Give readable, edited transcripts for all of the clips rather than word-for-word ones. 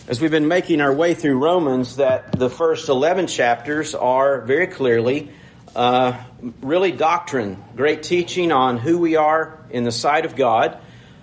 As we've been making our way through Romans, that the first 11 chapters are very clearly really doctrine, great teaching on who we are in the sight of God.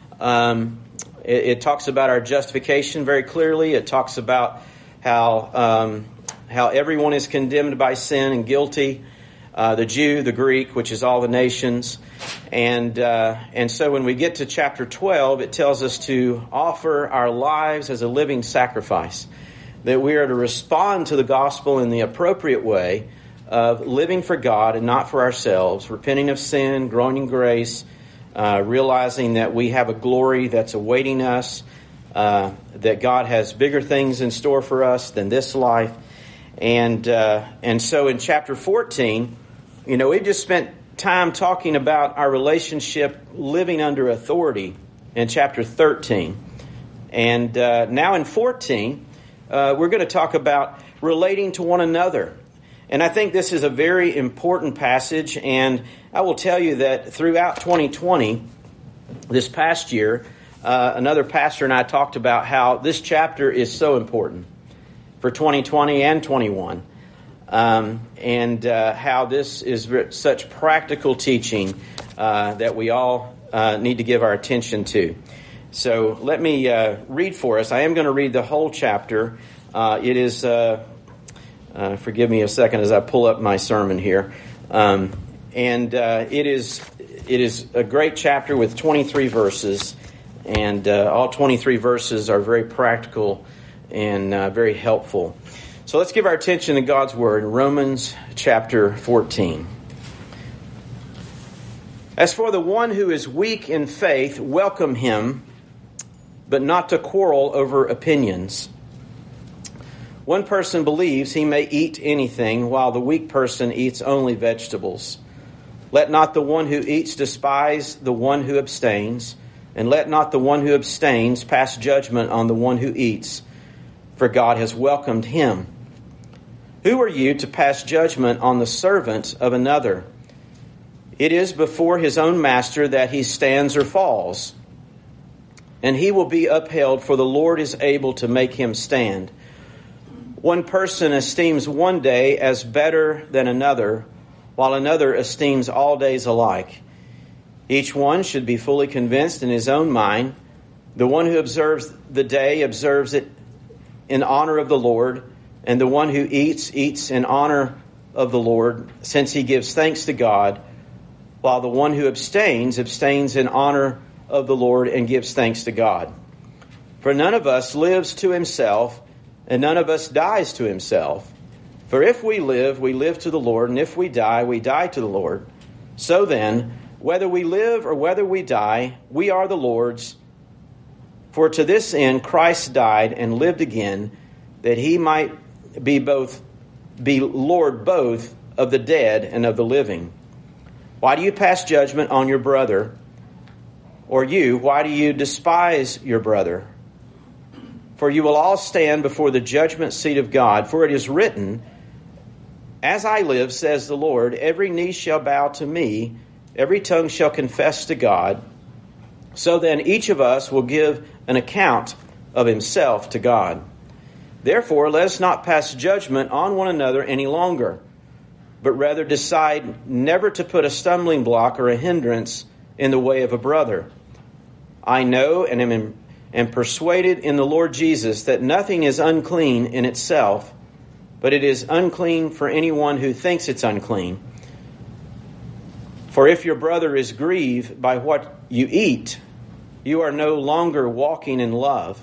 It talks about our justification very clearly. It talks about how everyone is condemned by sin and guilty, the Jew, the Greek, which is all the nations. And so when we get to chapter 12, it tells us to offer our lives as a living sacrifice, that we are to respond to the gospel in the appropriate way of living for God and not for ourselves, repenting of sin, growing in grace, realizing that we have a glory that's awaiting us, that God has bigger things in store for us than this life. And so in chapter 14, we've just spent time talking about our relationship living under authority in chapter 13. And now in 14, we're going to talk about relating to one another. And I think this is a very important passage, and I will tell you that throughout 2020, this past year, another pastor and I talked about how this chapter is so important for 2020 and 21. And how this is such practical teaching that we all need to give our attention to. So let me read for us. I am going to read the whole chapter. It is, forgive me a second as I pull up my sermon here. It is a great chapter with 23 verses. And all 23 verses are very practical and very helpful. So let's give our attention to God's Word in Romans chapter 14. As for the one who is weak in faith, welcome him, but not to quarrel over opinions. One person believes he may eat anything, while the weak person eats only vegetables. Let not the one who eats despise the one who abstains, and let not the one who abstains pass judgment on the one who eats, for God has welcomed him. Who are you to pass judgment on the servant of another? It is before his own master that he stands or falls, and he will be upheld, for the Lord is able to make him stand. One person esteems one day as better than another, while another esteems all days alike. Each one should be fully convinced in his own mind. The one who observes the day observes it in honor of the Lord, and the one who eats in honor of the Lord, since he gives thanks to God, while the one who abstains in honor of the Lord and gives thanks to God. For none of us lives to himself, and none of us dies to himself. For if we live to the Lord, and if we die to the Lord. So then, whether we live or whether we die, we are the Lord's. For to this end Christ died and lived again, that he might be Lord both of the dead and of the living. Why do you pass judgment on your brother? Or you, why do you despise your brother? For you will all stand before the judgment seat of God. For it is written, as I live, says the Lord, every knee shall bow to me, every tongue shall confess to God. So then each of us will give an account of himself to God. Therefore, let us not pass judgment on one another any longer, but rather decide never to put a stumbling block or a hindrance in the way of a brother. I know and am persuaded in the Lord Jesus that nothing is unclean in itself, but it is unclean for anyone who thinks it's unclean. For if your brother is grieved by what you eat, you are no longer walking in love.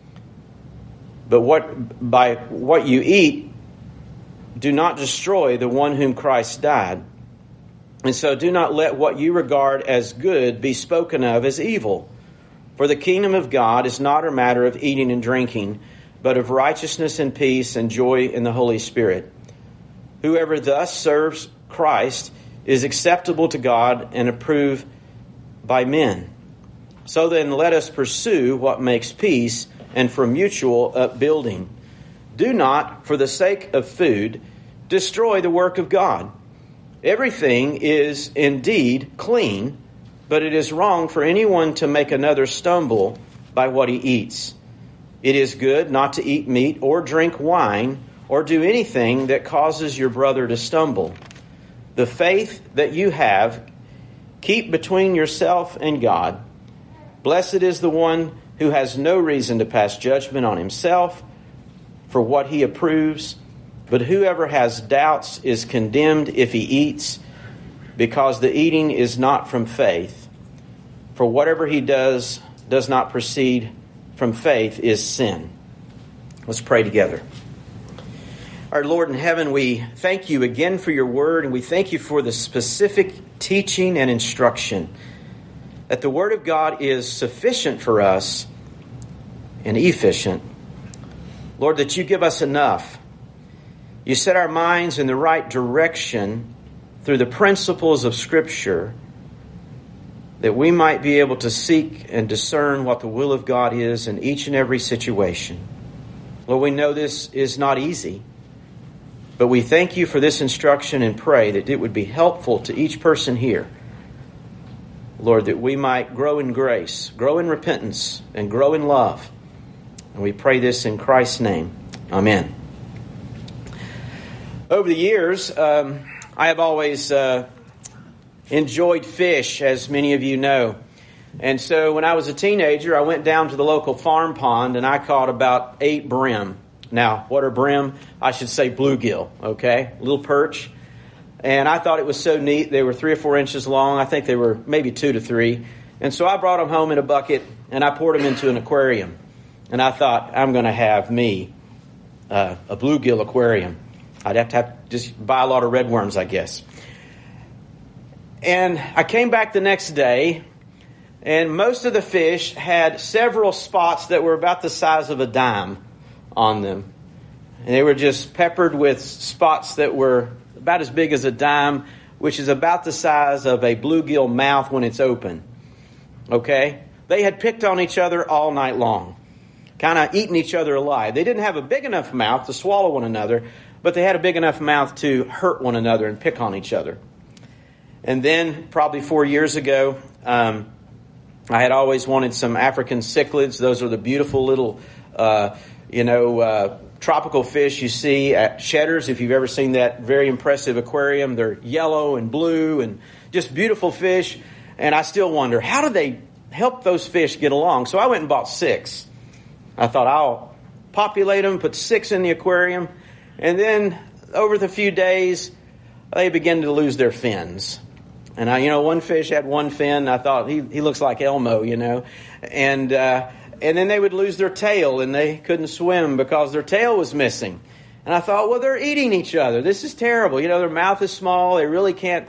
But by what you eat, do not destroy the one whom Christ died. And so do not let what you regard as good be spoken of as evil. For the kingdom of God is not a matter of eating and drinking, but of righteousness and peace and joy in the Holy Spirit. Whoever thus serves Christ is acceptable to God and approved by men. So then let us pursue what makes peace and for mutual upbuilding. Do not, for the sake of food, destroy the work of God. Everything is indeed clean, but it is wrong for anyone to make another stumble by what he eats. It is good not to eat meat or drink wine or do anything that causes your brother to stumble. The faith that you have, keep between yourself and God. Blessed is the one who has no reason to pass judgment on himself for what he approves, but whoever has doubts is condemned if he eats, because the eating is not from faith. For whatever he does not proceed from faith is sin. Let's pray together. Our Lord in heaven, we thank you again for your word, and we thank you for the specific teaching and instruction that the word of God is sufficient for us and efficient. Lord, that you give us enough. You set our minds in the right direction through the principles of Scripture, that we might be able to seek and discern what the will of God is in each and every situation. Lord, we know this is not easy, but we thank you for this instruction and pray that it would be helpful to each person here. Lord, that we might grow in grace, grow in repentance, and grow in love. And we pray this in Christ's name. Amen. Over the years, I have always enjoyed fish, as many of you know. And so when I was a teenager, I went down to the local farm pond and I caught about 8 brim. Now, what are brim? I should say bluegill, okay? Little perch. And I thought it was so neat. They were 3 or 4 inches long. I think they were maybe 2 to 3. And so I brought them home in a bucket and I poured them into an aquarium. And I thought, I'm going to have me a bluegill aquarium. I'd have to just buy a lot of red worms, I guess. And I came back the next day, and most of the fish had several spots that were about the size of a dime on them. And they were just peppered with spots that were about as big as a dime, which is about the size of a bluegill mouth when it's open. Okay? They had picked on each other all night long, kind of eating each other alive. They didn't have a big enough mouth to swallow one another, but they had a big enough mouth to hurt one another and pick on each other. And then, probably 4 years ago, I had always wanted some African cichlids. Those are the beautiful little, tropical fish you see at Cheddar's. If you've ever seen that very impressive aquarium, they're yellow and blue and just beautiful fish. And I still wonder, how do they help those fish get along? So I went and bought 6. I thought, I'll populate them, put 6 in the aquarium. And then, over the few days, they began to lose their fins. And one fish had one fin. I thought, he looks like Elmo, And then they would lose their tail, and they couldn't swim because their tail was missing. And I thought, well, they're eating each other. This is terrible. Their mouth is small. They really can't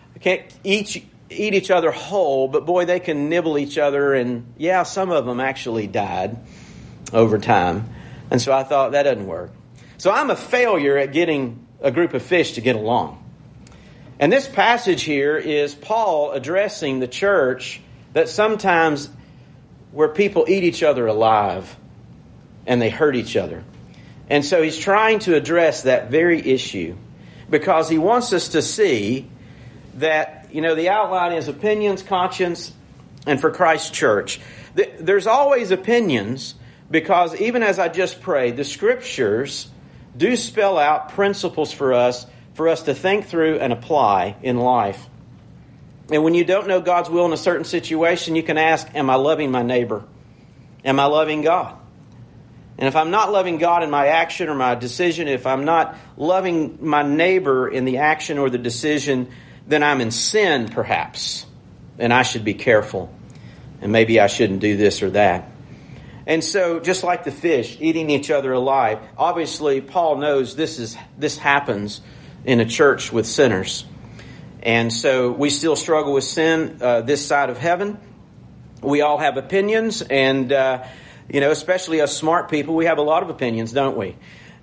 eat each other whole. But boy, they can nibble each other. And yeah, some of them actually died over time. And so I thought, that doesn't work. So I'm a failure at getting a group of fish to get along. And this passage here is Paul addressing the church that sometimes where people eat each other alive and they hurt each other. And so he's trying to address that very issue because he wants us to see that, the outline is opinions, conscience, and for Christ's church. There's always opinions because even as I just prayed, the Scriptures do spell out principles for us to think through and apply in life. And when you don't know God's will in a certain situation, you can ask, am I loving my neighbor? Am I loving God? And if I'm not loving God in my action or my decision, if I'm not loving my neighbor in the action or the decision, then I'm in sin perhaps. And I should be careful. And maybe I shouldn't do this or that. And so, just like the fish eating each other alive, obviously Paul knows this happens in a church with sinners. And so we still struggle with sin this side of heaven. We all have opinions, and especially us smart people, we have a lot of opinions, don't we?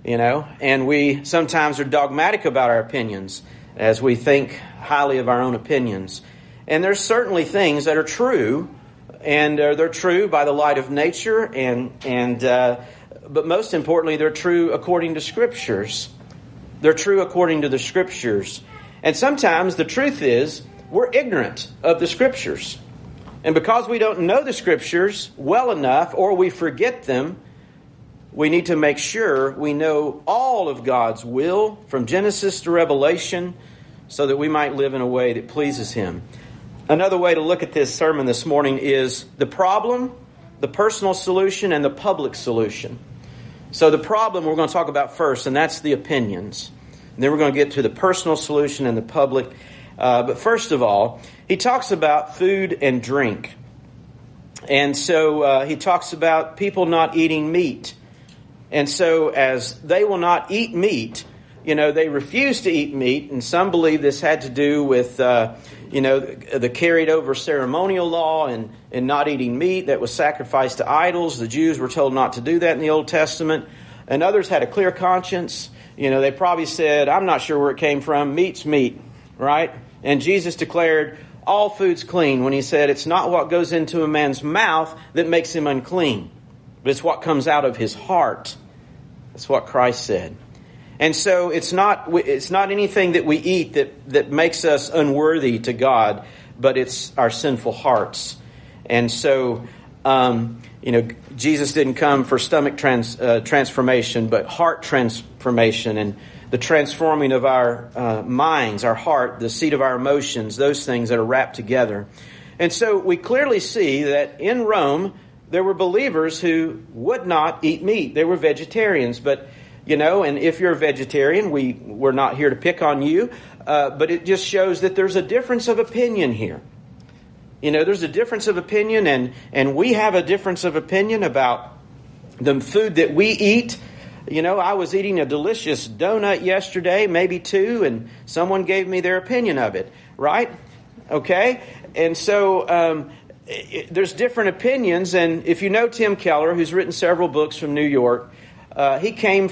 And we sometimes are dogmatic about our opinions as we think highly of our own opinions. And there's certainly things that are true, and they're true by the light of nature, but most importantly, they're true according to Scriptures. They're true according to the Scriptures. And sometimes the truth is we're ignorant of the Scriptures. And because we don't know the Scriptures well enough, or we forget them, we need to make sure we know all of God's will from Genesis to Revelation so that we might live in a way that pleases Him. Another way to look at this sermon this morning is the problem, the personal solution, and the public solution. So the problem we're going to talk about first, and that's the opinions. And then we're going to get to the personal solution and the public. But first of all, he talks about food and drink. And so he talks about people not eating meat. And so as they will not eat meat, they refuse to eat meat. And some believe this had to do with, the carried over ceremonial law and not eating meat that was sacrificed to idols. The Jews were told not to do that in the Old Testament. And others had a clear conscience. They probably said, I'm not sure where it came from. Meat's meat, right? And Jesus declared all food's clean when He said it's not what goes into a man's mouth that makes him unclean, but it's what comes out of his heart. That's what Christ said. And so it's not anything that we eat that makes us unworthy to God, but it's our sinful hearts. And so, Jesus didn't come for stomach transformation, but heart transformation and the transforming of our minds, our heart, the seat of our emotions, those things that are wrapped together. And so we clearly see that in Rome, there were believers who would not eat meat. They were vegetarians. But, and if you're a vegetarian, we're not here to pick on you. But it just shows that there's a difference of opinion here. There's a difference of opinion, and we have a difference of opinion about the food that we eat. I was eating a delicious donut yesterday, maybe two, and someone gave me their opinion of it, right? Okay? And so there's different opinions, and if you know Tim Keller, who's written several books from New York, he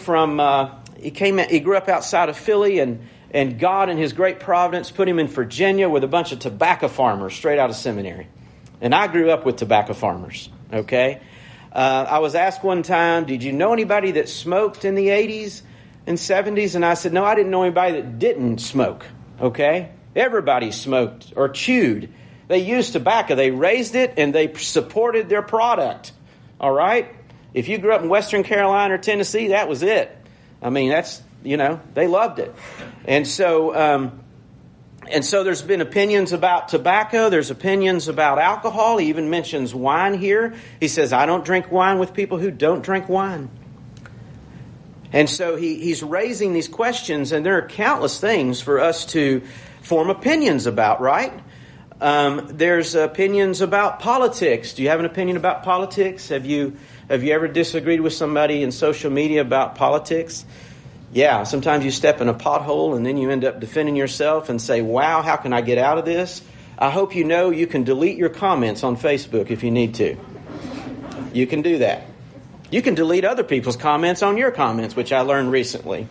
grew up outside of Philly, and God in His great providence put him in Virginia with a bunch of tobacco farmers straight out of seminary. And I grew up with tobacco farmers, okay? I was asked one time, did you know anybody that smoked in the 80s and 70s? And I said, no, I didn't know anybody that didn't smoke, okay? Everybody smoked or chewed. They used tobacco. They raised it and they supported their product, all right? If you grew up in Western Carolina or Tennessee, that was it. I mean, that's, they loved it. And so there's been opinions about tobacco. There's opinions about alcohol. He even mentions wine here. He says, I don't drink wine with people who don't drink wine. And so he's raising these questions, and there are countless things for us to form opinions about, right? There's opinions about politics. Do you have an opinion about politics? Have you ever disagreed with somebody in social media about politics? Yeah, sometimes you step in a pothole and then you end up defending yourself and say, wow, how can I get out of this? I hope you know you can delete your comments on Facebook if you need to. You can do that. You can delete other people's comments on your comments, which I learned recently.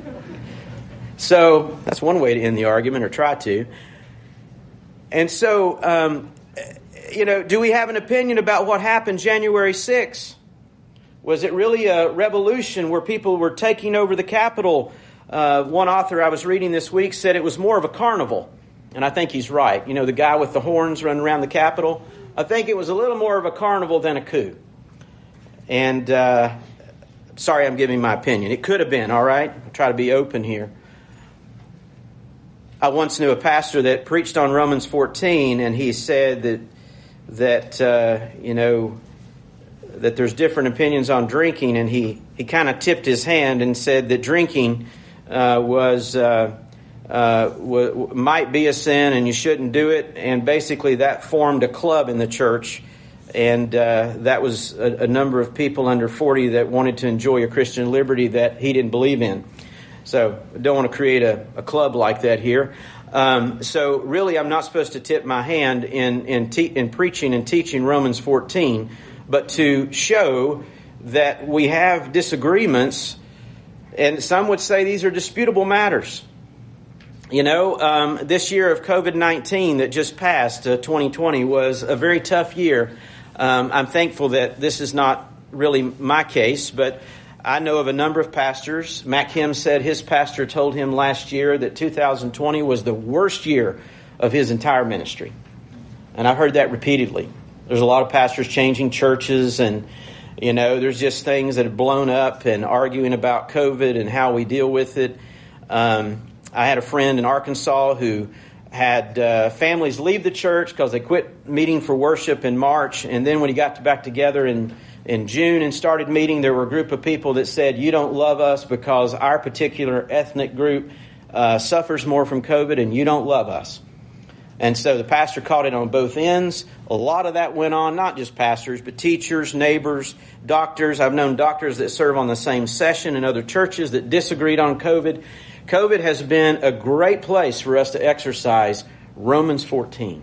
So that's one way to end the argument, or try to. And so, do we have an opinion about what happened January 6th? Was it really a revolution where people were taking over the Capitol? One author I was reading this week said it was more of a carnival. And I think he's right. The guy with the horns running around the Capitol. I think it was a little more of a carnival than a coup. And sorry I'm giving my opinion. It could have been, all right? I'll try to be open here. I once knew a pastor that preached on Romans 14, and he said that there's different opinions on drinking, and he kind of tipped his hand and said that drinking might be a sin and you shouldn't do it, and basically that formed a club in the church, and that was a number of people under 40 that wanted to enjoy a Christian liberty that he didn't believe in. So I don't want to create a club like that here. So really I'm not supposed to tip my hand in preaching and teaching Romans 14, but to show that we have disagreements, and some would say these are disputable matters. This year of COVID-19 that just passed, 2020, was a very tough year. I'm thankful that this is not really my case, but I know of a number of pastors. Mac Hem said his pastor told him last year that 2020 was the worst year of his entire ministry. And I've heard that repeatedly. There's a lot of pastors changing churches, and There's just things that have blown up and arguing about COVID and how we deal with it. I had a friend in Arkansas who had families leave the church because they quit meeting for worship in March. And then when he got back together in June and started meeting, there were a group of people that said, you don't love us because our particular ethnic group suffers more from COVID and you don't love us. And so the pastor caught it on both ends. A lot of that went on, not just pastors, but teachers, neighbors, doctors. I've known doctors that serve on the same session in other churches that disagreed on COVID. COVID has been a great place for us to exercise Romans 14.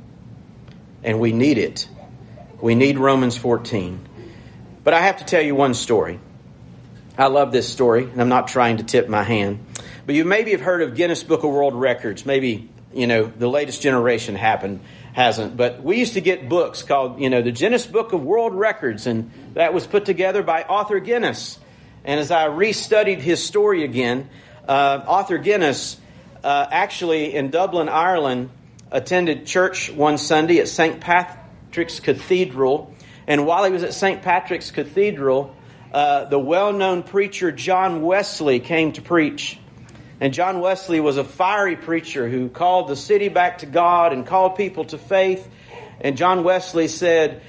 And we need it. We need Romans 14. But I have to tell you one story. I love this story, and I'm not trying to tip my hand. But you maybe have heard of Guinness Book of World Records. Maybe the latest generation hasn't. But we used to get books called, the Guinness Book of World Records. And that was put together by Arthur Guinness. And as I restudied his story again, Arthur Guinness actually in Dublin, Ireland, attended church one Sunday at St. Patrick's Cathedral. And while he was at St. Patrick's Cathedral, the well-known preacher John Wesley came to preach. And John Wesley was a fiery preacher who called the city back to God and called people to faith. And John Wesley said,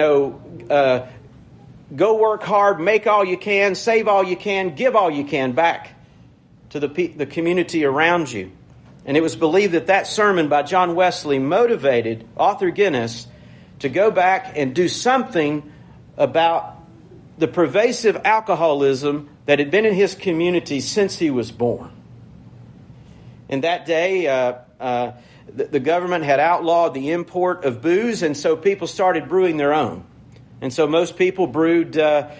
go work hard, make all you can, save all you can, give all you can back to the community around you. And it was believed that sermon by John Wesley motivated Arthur Guinness to go back and do something about the pervasive alcoholism that had been in his community since he was born. In that day, the government had outlawed the import of booze, and so people started brewing their own. And so most people brewed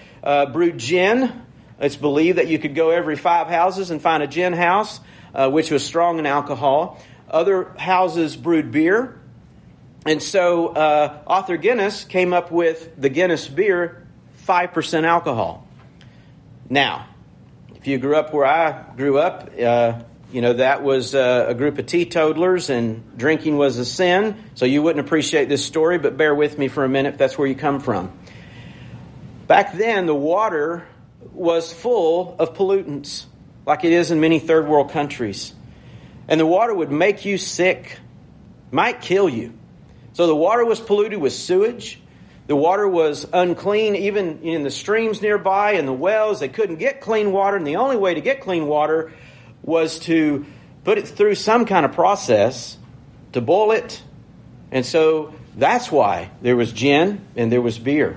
gin. It's believed that you could go every 5 houses and find a gin house, which was strong in alcohol. Other houses brewed beer. And so Arthur Guinness came up with the Guinness beer, 5% alcohol. Now, if you grew up where I grew up, that was a group of teetotalers and drinking was a sin. So you wouldn't appreciate this story, but bear with me for a minute if that's where you come from. Back then, the water was full of pollutants, like it is in many third world countries. And the water would make you sick, might kill you. So the water was polluted with sewage. The water was unclean, even in the streams nearby and the wells. They couldn't get clean water, and the only way to get clean water was to put it through some kind of process to boil it. And so that's why there was gin and there was beer.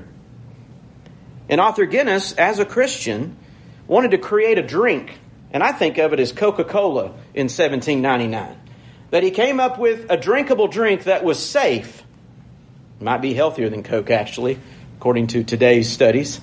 And Arthur Guinness, as a Christian, wanted to create a drink. And I think of it as Coca-Cola in 1799. That he came up with a drinkable drink that was safe. Might be healthier than Coke, actually, according to today's studies.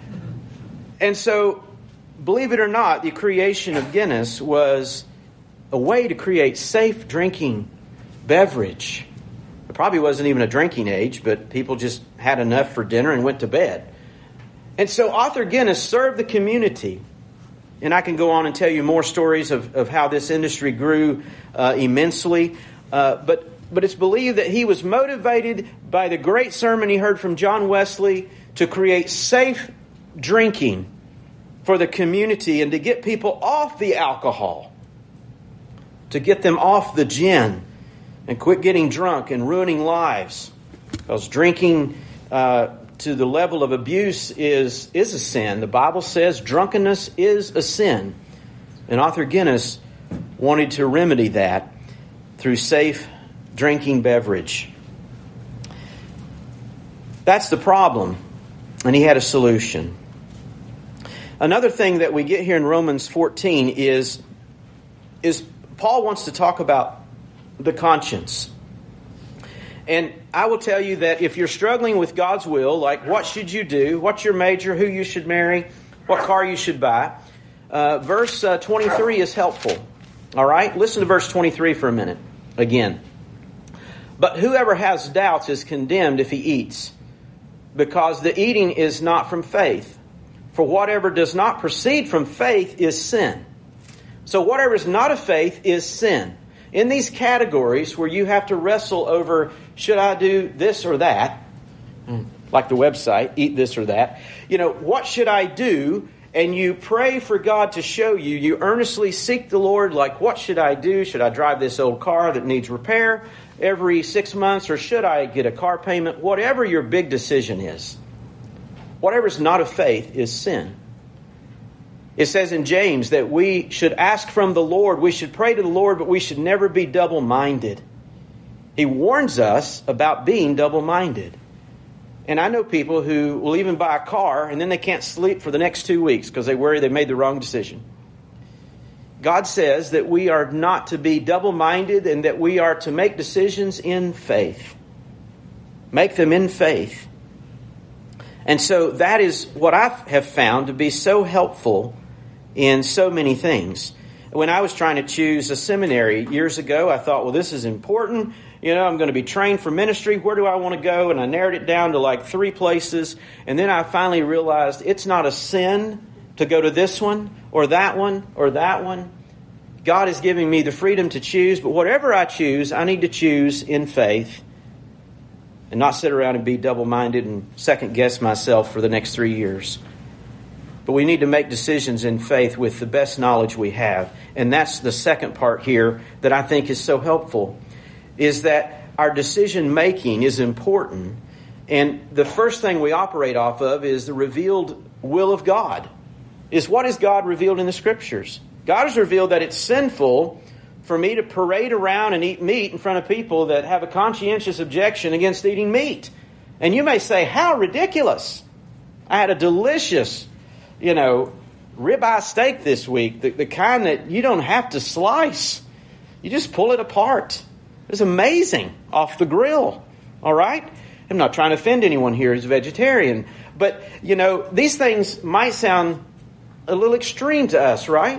And so, believe it or not, the creation of Guinness was a way to create safe drinking beverage. It probably wasn't even a drinking age, but people just had enough for dinner and went to bed. And so Arthur Guinness served the community. And I can go on and tell you more stories of how this industry grew immensely. But it's believed that he was motivated by the great sermon he heard from John Wesley to create safe drinking for the community and to get people off the alcohol, to get them off the gin and quit getting drunk and ruining lives. Because drinking to the level of abuse is a sin. The Bible says drunkenness is a sin. And Arthur Guinness wanted to remedy that through safe drinking beverage. That's the problem. And he had a solution. Another thing that we get here in Romans 14 is Paul wants to talk about the conscience. And I will tell you that if you're struggling with God's will, like what should you do, what's your major, who you should marry, what car you should buy, verse 23 is helpful. All right? Listen to verse 23 for a minute again. But whoever has doubts is condemned if he eats, because the eating is not from faith. For whatever does not proceed from faith is sin. So whatever is not of faith is sin. In these categories where you have to wrestle over, should I do this or that? like the website, eat this or that. What should I do? And you pray for God to show you. You earnestly seek the Lord, like, what should I do? Should I drive this old car that needs repair every 6 months? Or should I get a car payment? Whatever your big decision is. Whatever's not of faith is sin. It says in James that we should ask from the Lord. We should pray to the Lord, but we should never be double-minded. He warns us about being double-minded. And I know people who will even buy a car and then they can't sleep for the next 2 weeks because they worry they made the wrong decision. God says that we are not to be double-minded and that we are to make decisions in faith. Make them in faith. And so that is what I have found to be so helpful in so many things. When I was trying to choose a seminary years ago, I thought, well, this is important. I'm going to be trained for ministry. Where do I want to go? And I narrowed it down to like 3 places. And then I finally realized it's not a sin to go to this one or that one or that one. God is giving me the freedom to choose. But whatever I choose, I need to choose in faith and not sit around and be double-minded and second-guess myself for the next 3 years. But we need to make decisions in faith with the best knowledge we have. And that's the second part here that I think is so helpful, is that our decision-making is important. And the first thing we operate off of is the revealed will of God. What is God revealed in the Scriptures? God has revealed that it's sinful for me to parade around and eat meat in front of people that have a conscientious objection against eating meat. And you may say, how ridiculous. I had a delicious, ribeye steak this week, the kind that you don't have to slice. You just pull it apart. It's amazing off the grill. All right? I'm not trying to offend anyone here who's a vegetarian. But, these things might sound a little extreme to us, right?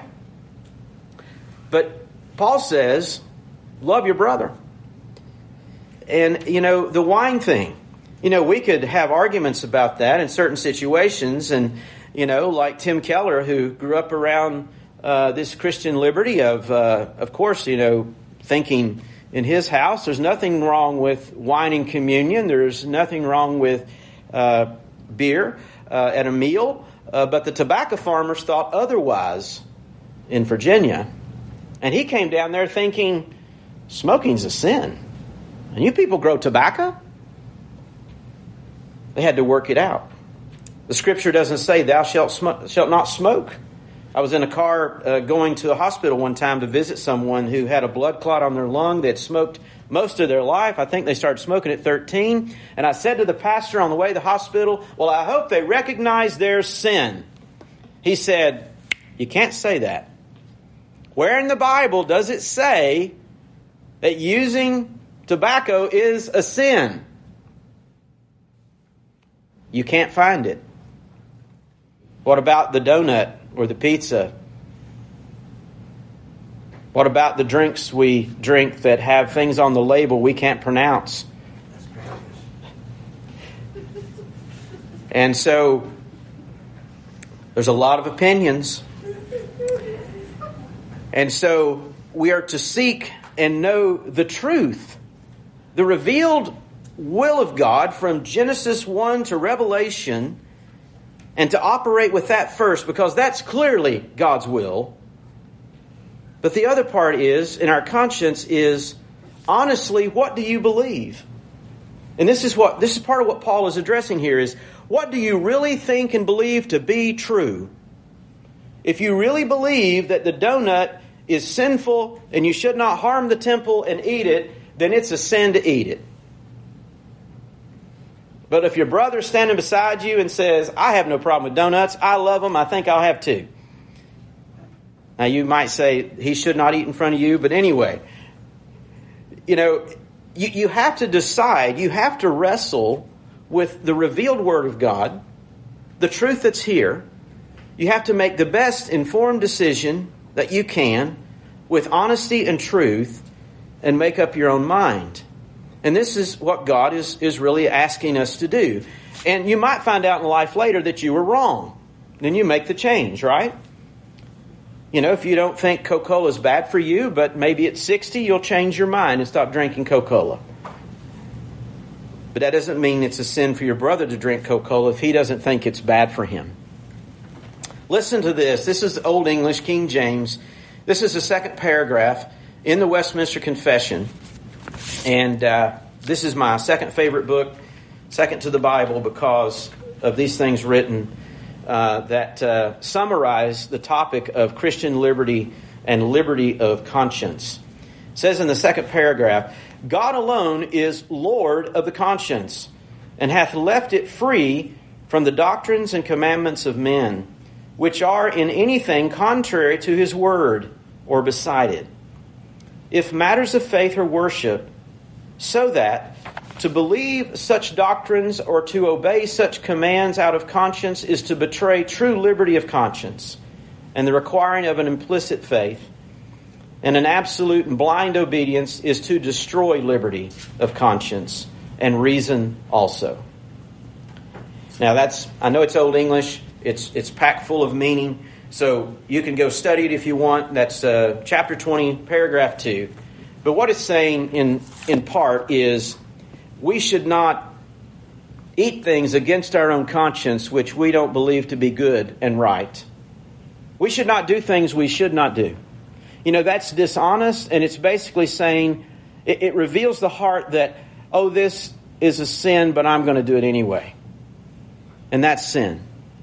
But Paul says, love your brother. And, the wine thing. We could have arguments about that in certain situations. And, like Tim Keller, who grew up around this Christian liberty of course, thinking in his house, there's nothing wrong with wine in communion. There's nothing wrong with beer at a meal. But the tobacco farmers thought otherwise in Virginia. And he came down there thinking, smoking's a sin. And you people grow tobacco? They had to work it out. The Scripture doesn't say, thou shalt not smoke. I was in a car going to a hospital one time to visit someone who had a blood clot on their lung. They had smoked most of their life. I think they started smoking at 13. And I said to the pastor on the way to the hospital, well, I hope they recognize their sin. He said, you can't say that. Where in the Bible does it say that using tobacco is a sin? You can't find it. What about the donut or the pizza? What about the drinks we drink that have things on the label we can't pronounce? And so there's a lot of opinions. And so we are to seek and know the truth, the revealed will of God from Genesis 1 to Revelation, and to operate with that first, because that's clearly God's will. But the other part is, in our conscience, is honestly, what do you believe? And this is part of what Paul is addressing here, is what do you really think and believe to be true? If you really believe that the donut is sinful and you should not harm the temple and eat it, then it's a sin to eat it. But if your brother's standing beside you and says, I have no problem with donuts, I love them, I think I'll have 2. Now you might say he should not eat in front of you, but anyway, you have to decide, you have to wrestle with the revealed Word of God, the truth that's here. You have to make the best informed decision that you can with honesty and truth and make up your own mind. And this is what God is really asking us to do. And you might find out in life later that you were wrong. Then you make the change, right? If you don't think Coca-Cola is bad for you, but maybe at 60 you'll change your mind and stop drinking Coca-Cola. But that doesn't mean it's a sin for your brother to drink Coca-Cola if he doesn't think it's bad for him. Listen to this. This is Old English, King James. This is the second paragraph in the Westminster Confession. And this is my second favorite book, second to the Bible, because of these things written that summarize the topic of Christian liberty and liberty of conscience. It says in the second paragraph, God alone is Lord of the conscience, and hath left it free from the doctrines and commandments of men, which are in anything contrary to his word, or beside it. If matters of faith or worship, so that to believe such doctrines or to obey such commands out of conscience is to betray true liberty of conscience, and the requiring of an implicit faith, and an absolute and blind obedience is to destroy liberty of conscience and reason also. Now I know it's Old English, it's packed full of meaning, so you can go study it if you want. That's chapter 20, paragraph 2. But what it's saying in part is we should not eat things against our own conscience which we don't believe to be good and right. We should not do things we should not do. You know, that's dishonest, and it's basically saying, it reveals the heart that, oh, this is a sin, but I'm going to do it anyway. And that's sin.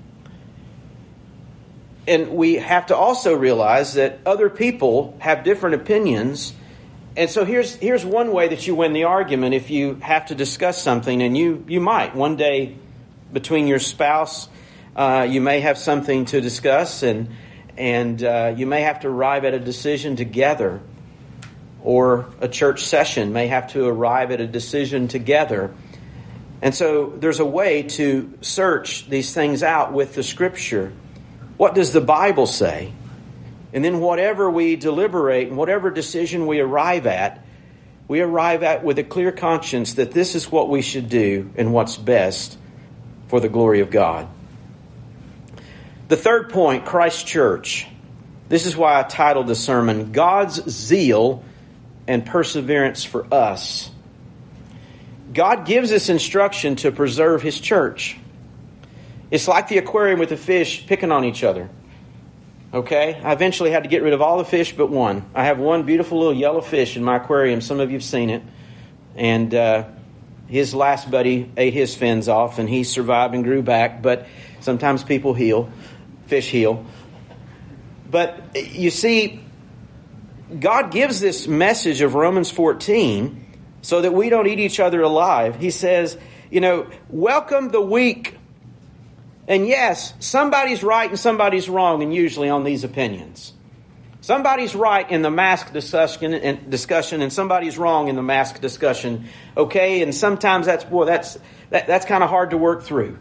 And we have to also realize that other people have different opinions. And so here's one way that you win the argument if you have to discuss something, and you might. One day between your spouse, you may have something to discuss, and you may have to arrive at a decision together, or a church session may have to arrive at a decision together. And so there's a way to search these things out with the Scripture. What does the Bible say? And then whatever we deliberate and whatever decision we arrive at with a clear conscience that this is what we should do and what's best for the glory of God. The third point, Christ Church. This is why I titled the sermon, God's Zeal and Perseverance for Us. God gives us instruction to preserve His church. It's like the aquarium with the fish picking on each other. Okay? I eventually had to get rid of all the fish but one. I have one beautiful little yellow fish in my aquarium. Some of you have seen it. And his last buddy ate his fins off, and he survived and grew back. But sometimes people heal. Fish heal. But you see, God gives this message of Romans 14 so that we don't eat each other alive. He says, welcome the weak. And yes, somebody's right and somebody's wrong, and usually on these opinions. Somebody's right in the mask discussion, and somebody's wrong in the mask discussion. Okay, and sometimes that's kind of hard to work through.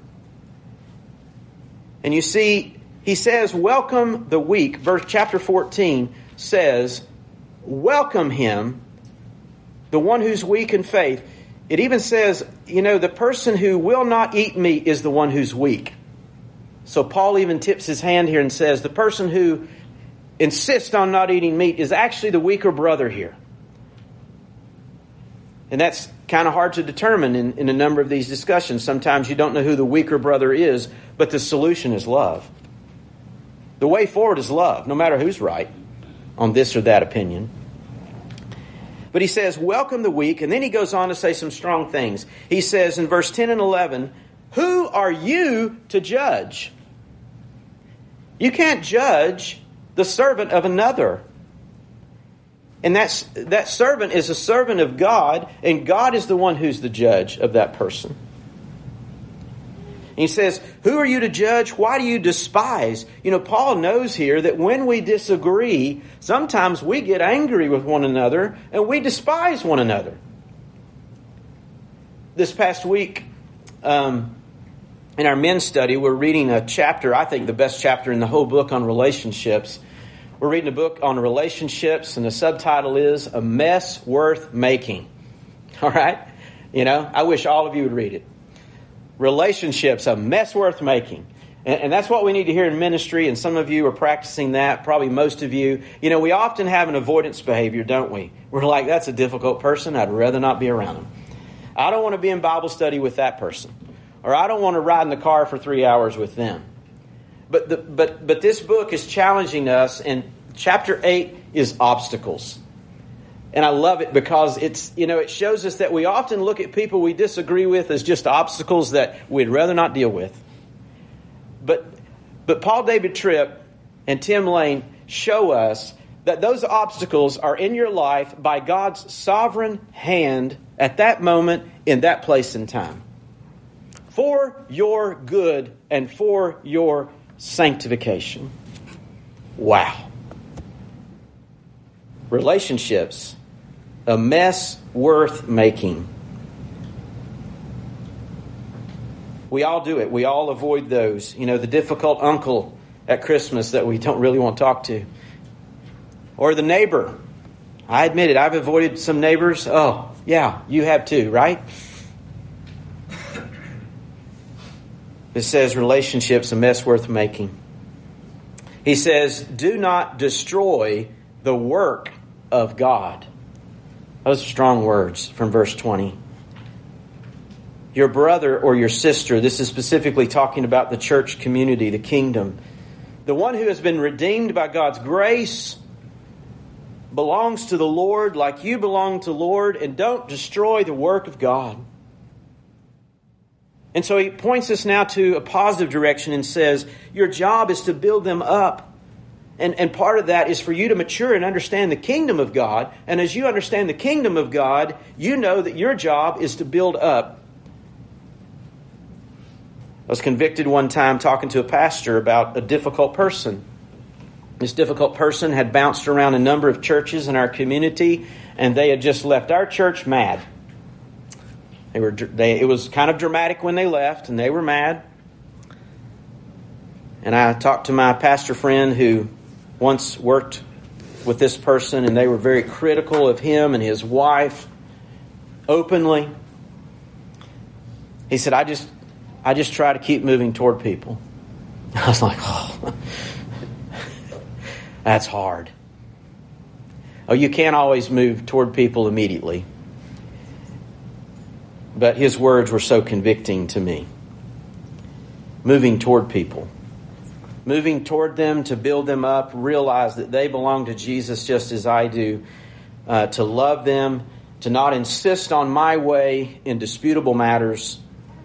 And you see, he says, welcome the weak. Verse chapter 14 says, welcome him, the one who's weak in faith. It even says, the person who will not eat meat is the one who's weak. So Paul even tips his hand here and says, the person who insists on not eating meat is actually the weaker brother here. And that's kind of hard to determine in a number of these discussions. Sometimes you don't know who the weaker brother is, but the solution is love. The way forward is love, no matter who's right on this or that opinion. But he says, welcome the weak, and then he goes on to say some strong things. He says in verse 10 and 11, who are you to judge? You can't judge the servant of another. And that servant is a servant of God, and God is the one who's the judge of that person. And he says, who are you to judge? Why do you despise? Paul knows here that when we disagree, sometimes we get angry with one another and we despise one another. This past week, in our men's study, we're reading a chapter, I think the best chapter in the whole book on relationships. We're reading a book on relationships, and the subtitle is A Mess Worth Making. All right? I wish all of you would read it. Relationships, a mess worth making. And that's what we need to hear in ministry, and some of you are practicing that, probably most of you. We often have an avoidance behavior, don't we? We're like, that's a difficult person. I'd rather not be around them. I don't want to be in Bible study with that person. Or I don't want to ride in the car for 3 hours with them. But this book is challenging us, and chapter 8 is obstacles. And I love it because it shows us that we often look at people we disagree with as just obstacles that we'd rather not deal with. But Paul David Tripp and Tim Lane show us that those obstacles are in your life by God's sovereign hand at that moment, in that place and time, for your good and for your sanctification. Wow. Relationships, a mess worth making. We all do it. We all avoid those. The difficult uncle at Christmas that we don't really want to talk to. Or the neighbor. I admit it, I've avoided some neighbors. Oh, yeah, you have too, right? It says relationships, a mess worth making. He says, do not destroy the work of God. Those are strong words from verse 20. Your brother or your sister, this is specifically talking about the church community, the kingdom. The one who has been redeemed by God's grace belongs to the Lord like you belong to the Lord, and don't destroy the work of God. And so he points us now to a positive direction and says, your job is to build them up. And part of that is for you to mature and understand the kingdom of God. And as you understand the kingdom of God, you know that your job is to build up. I was convicted one time talking to a pastor about a difficult person. This difficult person had bounced around a number of churches in our community, and they had just left our church mad. It was kind of dramatic when they left, and they were mad. And I talked to my pastor friend who once worked with this person, and they were very critical of him and his wife openly. He said, I just try to keep moving toward people. I was like, oh, that's hard. Oh, you can't always move toward people immediately. But his words were so convicting to me. Moving toward people. Moving toward them to build them up. Realize that they belong to Jesus just as I do. To love them. To not insist on my way in disputable matters.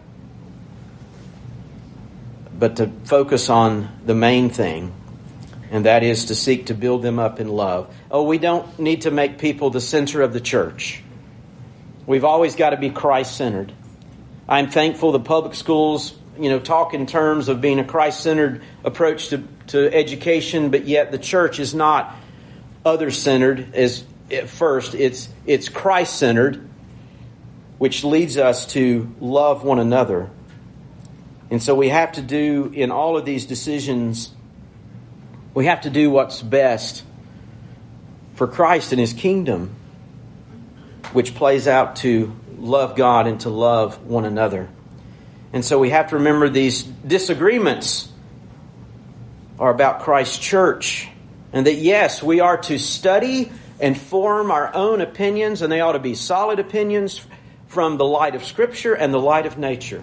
But to focus on the main thing. And that is to seek to build them up in love. Oh, we don't need to make people the center of the church. We've always got to be Christ-centered. I'm thankful the public schools, talk in terms of being a Christ-centered approach to education, but yet the church is not other-centered. As at first, it's Christ-centered, which leads us to love one another. And so we have to do, in all of these decisions, we have to do what's best for Christ and His kingdom, which plays out to love God and to love one another. And so we have to remember these disagreements are about Christ's church. And that, yes, we are to study and form our own opinions, and they ought to be solid opinions from the light of Scripture and the light of nature.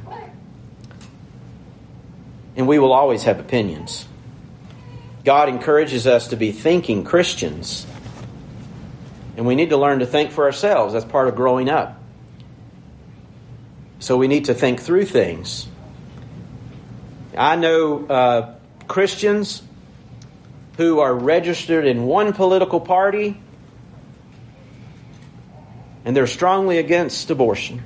And we will always have opinions. God encourages us to be thinking Christians. And we need to learn to think for ourselves. That's part of growing up. So we need to think through things. I know Christians who are registered in one political party, and they're strongly against abortion.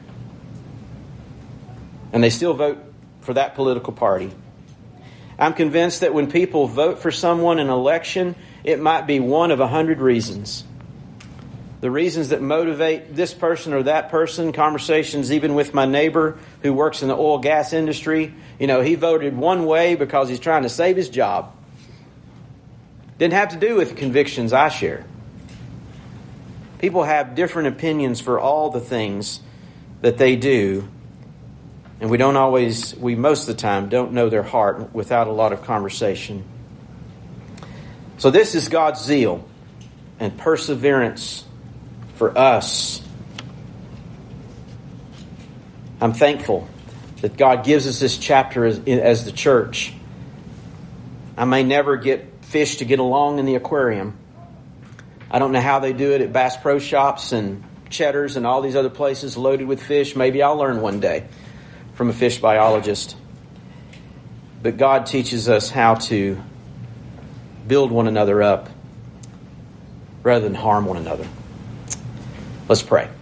And they still vote for that political party. I'm convinced that when people vote for someone in an election, it might be one of 100 reasons. The reasons that motivate this person or that person, conversations even with my neighbor who works in the oil gas industry, he voted one way because he's trying to save his job. Didn't have to do with the convictions I share. People have different opinions for all the things that they do. And we most of the time don't know their heart without a lot of conversation. So this is God's zeal and perseverance for us. I'm thankful that God gives us this chapter as the church. I may never get fish to get along in the aquarium. I don't know how they do it at Bass Pro Shops and Cheddar's and all these other places loaded with fish. Maybe I'll learn one day from a fish biologist. But God teaches us how to build one another up rather than harm one another. Let's pray.